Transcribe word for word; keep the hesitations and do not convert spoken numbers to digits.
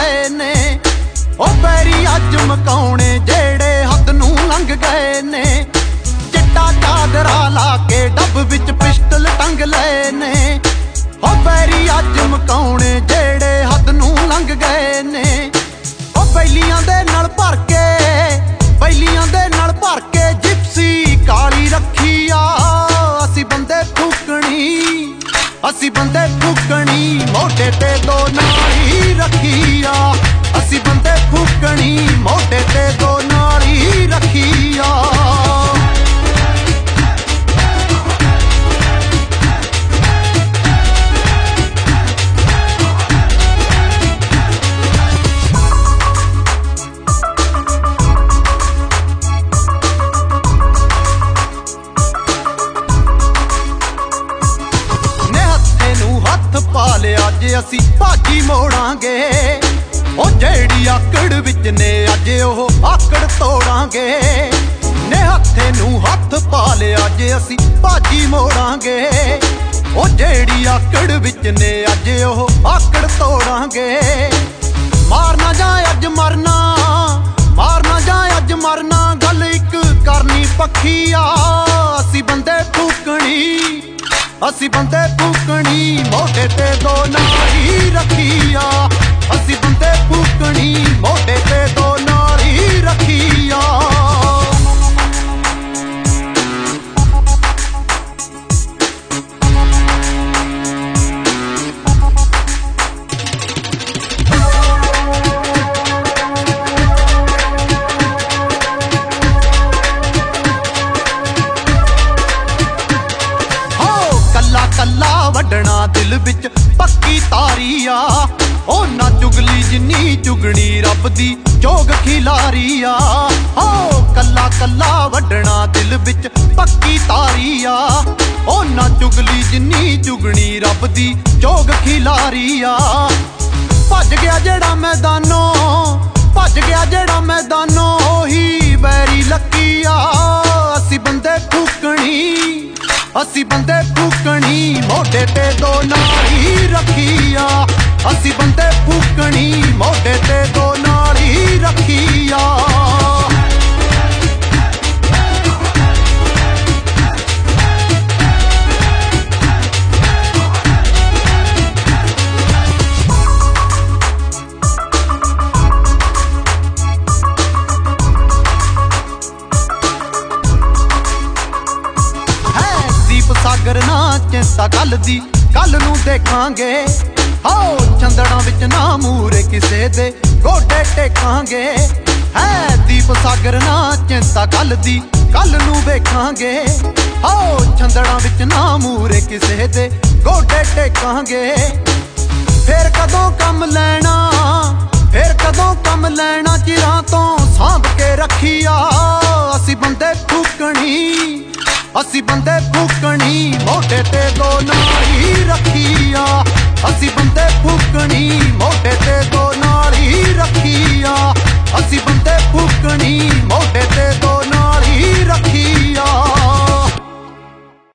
गए ने। ओ पैरी अज मकाउणे जेड़े हद नूं लंघ गए ने। चिट्टा चादरा ला के डब विच पिस्टल टंग लए ने। ओ पैरी अज मकाउणे जेड़े हद नूं लंघ गए ने। ओ बैलियां दे नाल भर के बैलियां दे नाल भर के जिप्सी काली रखी आ। असी बंदे फूकणी असी बंदे फूकणी मोढे ते दो नाली रखी आ। असी बंदे फूकणी मोढे ते दो नाली रखी आ। अज असी भाजी मोड़ांगे ओ जेड़ी आकड़ विच ने अज ओह आकड़ तोड़ांगे। ने हथे नूं हथ पा ले अज असी भाजी मोड़ांगे ओ जेड़ी आकड़ विच ने अज ओह आकड़ तोड़ांगे। मारना जाए अज मरना मारना जाए अज मरना गल इक करनी पक्की आ। असी बंदे फूकणी असी बंदे फूकणी मोढे ते दो नाली रखी आ। असी बंदे फूकणी मोढे ते दो नाली रखी आ। कला वड्डना दिल विच पक्की तारी आ। ओ ना चुगली जिन्नी चुगनी रब दी जोग खिलारी आ। ओ कला कला वड्डना दिल विच पक्की तारी आ। ओ ना चुगली जिन्नी चुगनी रब दी जोग खिलारी आ। भज गया जेड़ा मैदानों भज गया जेड़ा मैदानों ओही बैरी लकी आ। असी बंदे फूकणी असी बंदे फूकणी मोढे ते दो नाली रखी आ। असी बंदे फूकणी मोढे ते दो नाली रखी आ। सागर ना चिंता कल दी कल नू देखांगे। आओ चंदड़ा विच ना मूरे किसे दे गोडे टेकांगे। है दीप सागर ना चिंता कल दी कल नू वेखांगे। आओ चंदड़ा विच ना मूरे किसे दे गोडे टेकांगे। फिर कदों कम लैना फिर कदों कम लैना चिरां तो सांभ के रखी आ। असी बंदे फूकणी असी बंदे फूकणी मोढे ते दो नाली रखी आ। असी